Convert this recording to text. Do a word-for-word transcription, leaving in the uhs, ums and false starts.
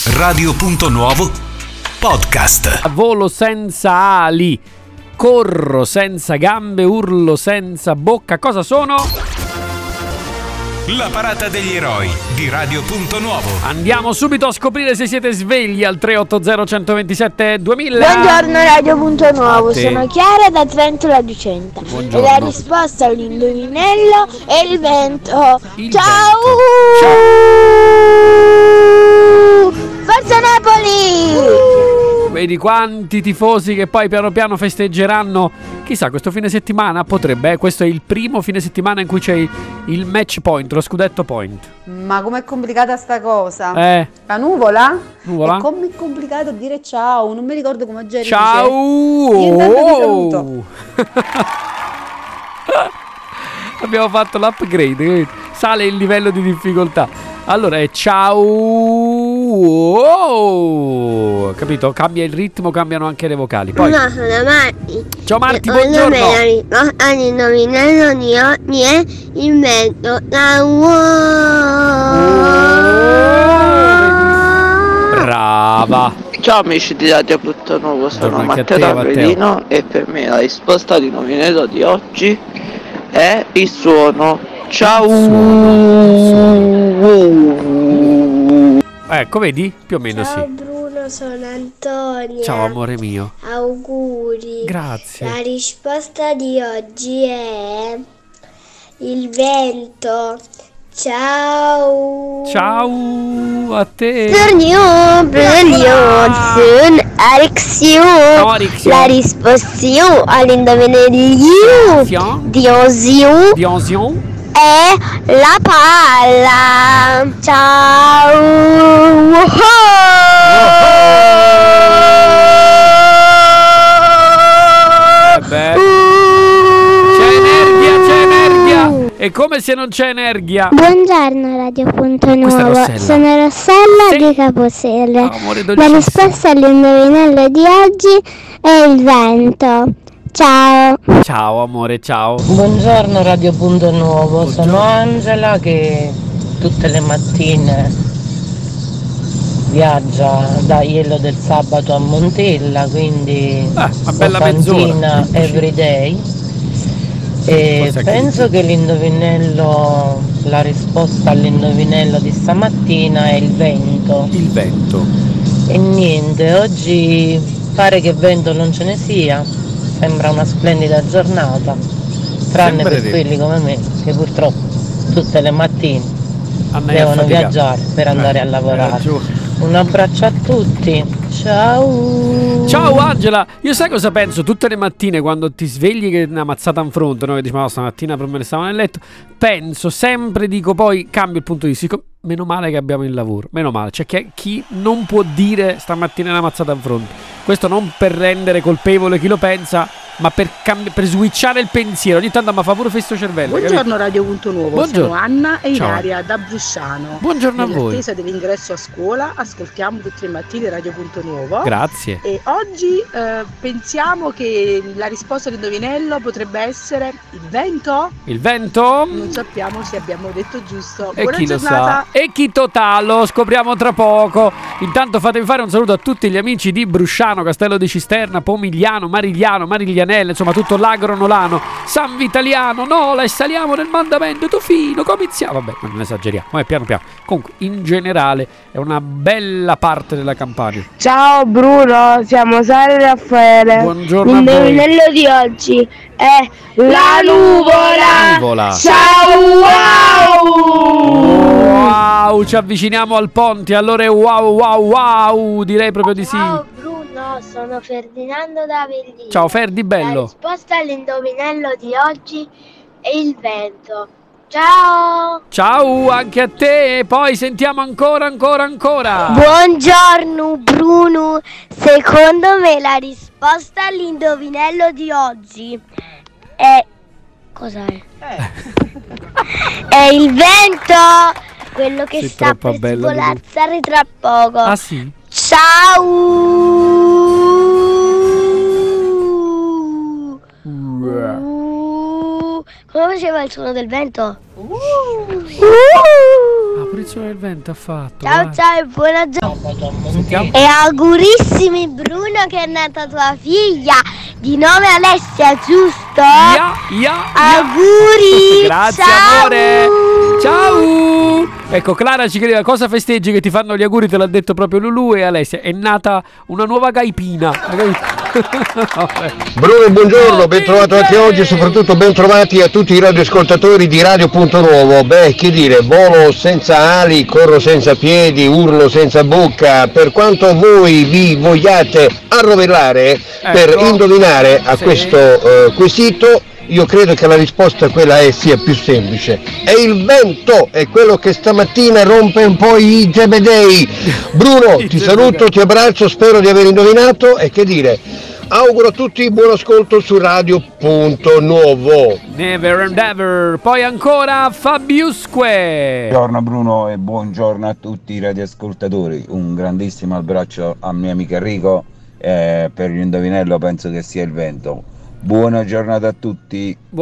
Radio Punto Nuovo Podcast. Volo senza ali, corro senza gambe, urlo senza bocca. Cosa sono? La parata degli eroi di Radio Punto Nuovo. Andiamo subito a scoprire se siete svegli al tre otto zero uno due sette duemila. Buongiorno Radio Punto Nuovo, A te. sono Chiara da Trento La Ducenta. Buongiorno. E la risposta all'indovinello è il vento. Il Ciao! Forza Napoli! Vedi quanti tifosi che poi piano piano festeggeranno. Chissà, questo fine settimana potrebbe, eh? Questo è il primo fine settimana in cui c'è il match point, lo scudetto point. Ma com'è complicata sta cosa? Eh, La nuvola? nuvola? E com'è complicato dire ciao? Non mi ricordo come Jerry Ciao! dice. Io intanto ti saluto. Abbiamo fatto l'upgrade, capito? Sale il livello di difficoltà. Allora è ciao, oh, capito? Cambia il ritmo, cambiano anche le vocali. Poi, No, sono Marti. ciao Marti, Secondo buongiorno. me la risposta all'indovinello di oggi è il vento. La Brava. Ciao amici di Radio Punto Nuovo, sono Buongiorno anche a Matteo te, da Matteo. Avellino e per me la risposta all'indovinello di oggi è il suono. Ciao! Ecco, vedi? Più o meno Ciao sì. Bruno, sono Antonia. Ciao amore mio. Auguri. Grazie. La risposta di oggi è il vento. Ciao. Ciao a te. Buongiorno, Bruno, sono Alexio. Ciao, Alexio. La risposta all'indovinello Fion. di oggi Di Onzion. è la palla. Ciao. Eh beh, c'è energia, c'è energia. È come se non c'è energia. Buongiorno Radio Punto Questa è Nuovo, Rossella. sono Rossella Sì. di Caposele. Ah, amore La dolcissimo. risposta all'indovinello di oggi è il vento. Ciao. Ciao amore, ciao. Buongiorno Radio Punto Nuovo, Buongiorno. sono Angela che tutte le mattine viaggia da Iello del Sabato a Montella, quindi Ah, una bella mezz'ora. Cofantina everyday. E Forse anche penso che l'indovinello, la risposta all'indovinello di stamattina è il vento. Il vento. E niente, oggi pare che vento non ce ne sia, sembra una splendida giornata, tranne per Sembrerebbe. quelli come me che purtroppo tutte le mattine Anna è devono affaticata. viaggiare per andare Eh, a hai lavorare. ragione. Un abbraccio a tutti, ciao! Ciao Angela, io sai cosa penso tutte le mattine quando ti svegli che è una mazzata in fronte, no? Che dici ma no, stamattina per me ne stavo nel letto. Penso sempre, dico poi cambio il punto di vista, dico meno male che abbiamo il lavoro, meno male, c'è chi, chi non può dire stamattina è una mazzata in fronte. Questo non per rendere colpevole chi lo pensa, ma per, cambi- per switchare il pensiero. Ogni tanto mi fa pure festo cervello. Buongiorno Radio Punto Nuovo, Buongiorno. sono Anna e Ciao. Ilaria da Brusciano. Buongiorno a voi. Nell'attesa dell'ingresso a scuola ascoltiamo tutte le mattine Radio Punto Nuovo. Grazie. E oggi eh, pensiamo che la risposta all'indovinello potrebbe essere il vento? Il vento? Non sappiamo se abbiamo detto giusto. E Buona chi lo giornata. sa? E chi totale lo scopriamo tra poco. Intanto fatemi fare un saluto a tutti gli amici di Brusciano, Castello di Cisterna, Pomigliano, Marigliano, Mariglianella, insomma tutto l'agro nolano, San Vitaliano, Nola, e saliamo nel mandamento Tofino, cominciamo. Vabbè, non esageriamo, ma è piano piano. Comunque, in generale, è una bella parte della Campania. Ciao Bruno, siamo Sara e Raffaele. Buongiorno a voi. L'indovinello di oggi è la nuvola. Nuvola. Ciao wow! Wow, ci avviciniamo al ponte, allora è wow wow wow, direi proprio di sì. Ciao Bruno, sono Ferdinando da Avellino. Ciao Ferdi, La bello. risposta all'indovinello di oggi è il vento. Ciao. Ciao anche a te, poi sentiamo ancora ancora ancora. Buongiorno Bruno, secondo me la risposta all'indovinello di oggi è... Cos'è? È il vento, quello che Sei sta troppo per bella, svolazzare tra poco. Ah sì? Ciao. Uh, come Come faceva il suono del vento? Uh. Ah, pure il suono del vento ha fatto. Ciao vai. ciao e buona giornata. Sentiamo. E augurissimi Bruno che è nata tua figlia di nome Alessia, giusto? Ya, ya, ya. Auguri. Grazie ciao. amore. Ciao. Ecco, Clara ci chiedeva cosa festeggi che ti fanno gli auguri, te l'ha detto proprio Lulu e Alessia. È nata una nuova gaipina. Hai capito? Bruno, buongiorno, ben trovato anche oggi e soprattutto ben trovati a tutti i radioascoltatori di Radio Punto Nuovo. Beh, che dire, volo senza ali, corro senza piedi, urlo senza bocca. Per quanto voi vi vogliate arrovellare Ecco. per indovinare a Sì. questo eh, quesito, io credo che la risposta quella è sia più semplice. È il vento, è quello che stamattina rompe un po' i zebedei. Bruno, I ti zebedei. saluto, ti abbraccio, spero di aver indovinato e che dire. Auguro a tutti buon ascolto su Radio Punto Nuovo. Never and ever. Poi ancora Fabiusque. Buongiorno Bruno e buongiorno a tutti i radioascoltatori. Un grandissimo abbraccio a mia amica Enrico. Eh, per l'indovinello penso che sia il vento. Buona giornata a tutti.